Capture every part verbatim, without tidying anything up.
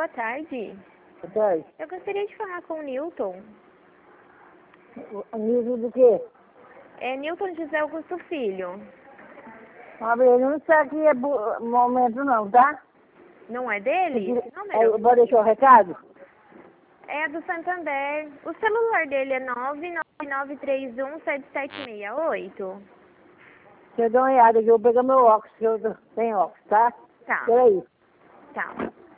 boa tarde. Boa tarde. Eu gostaria de falar com o Newton. O nível do quê? É Newton José Augusto Filho. Mas ele não está aqui é bu- momento não, tá? Não é dele esse Aí, número? vou deixar o recado? É do Santander. O celular dele é nove nove nove três um sete sete seis oito. Deixa eu dar uma olhada aqui, eu vou pegar meu óculos, que eu tô- tenho óculos, tá? Tá, Peraí. tá.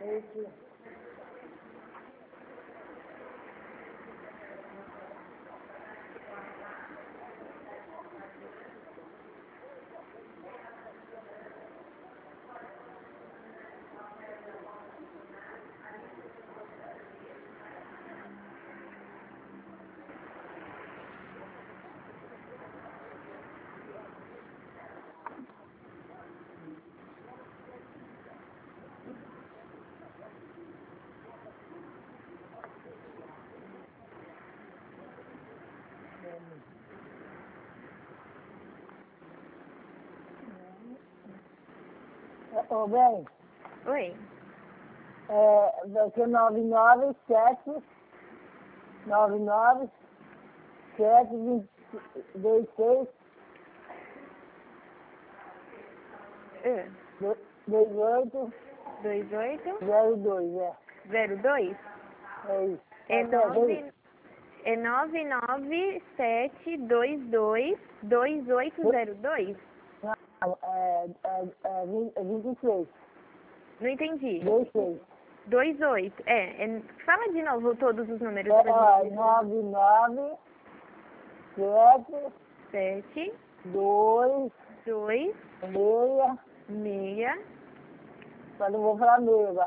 Ô, bem, Oi. é, vai ser nove nove sete nove nove sete dois seis É. dois oito dois oito zero dois, é. zero dois? É isso. É Até, vem. nove é nove nove sete dois dois dois oito zero dois? Não, é, é, é, vinte é vinte e seis. Não entendi. dois seis. dois oito. É, é, fala de novo todos os números É, pra ó, gente. nove nove sete sete dois dois meia, seis só não vou falar meia.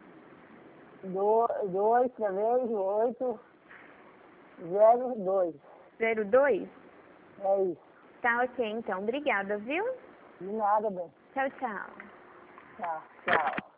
Do- dois, três, oito, zero, dois. zero dois? É isso. Tá ok, então. Obrigada, viu? De nada, bem. Tchau, tchau. Tá, tchau.